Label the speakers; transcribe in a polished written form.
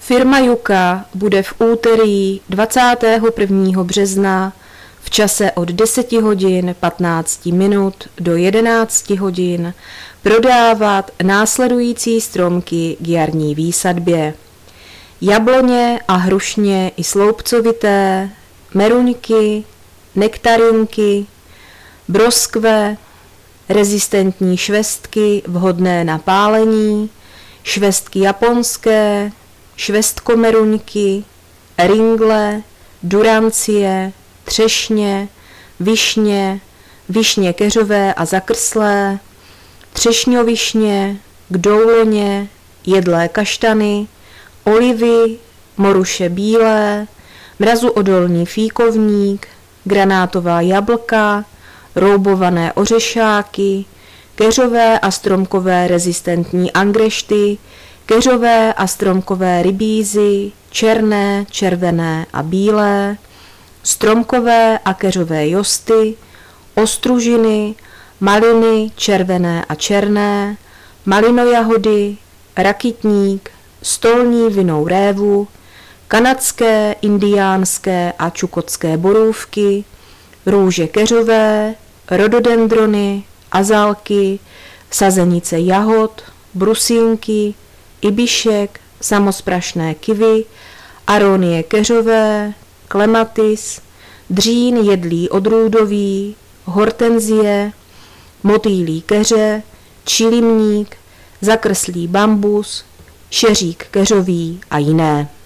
Speaker 1: Firma Yuka bude v úterý 21. března v čase od 10 hodin 15 minut do 11 hodin prodávat následující stromky k jarní výsadbě. Jabloně a hrušně i sloupcovité, meruňky, nektarinky, broskve, rezistentní švestky vhodné na pálení, švestky japonské, švestkomeruňky, ringle, durancie, třešně, višně keřové a zakrslé, třešňovišně, kdouloně, jedlé kaštany, olivy, moruše bílé, mrazuodolný fíkovník, granátová jablka, roubované ořešáky, keřové a stromkové rezistentní angrešty, keřové a stromkové rybízy, černé, červené a bílé, stromkové a keřové josty, ostružiny, maliny červené a černé, malinojahody, rakitník, stolní vinnou révu, kanadské, indiánské a čukotské borůvky, růže keřové, rododendrony, azalky, sazenice jahod, brusínky, ibišek, samosprašné kivy, aronie keřové, klematis, dřín jedlý odrůdový, hortenzie, motýlí keře, čilimník, zakrslý bambus, šeřík keřový a jiné.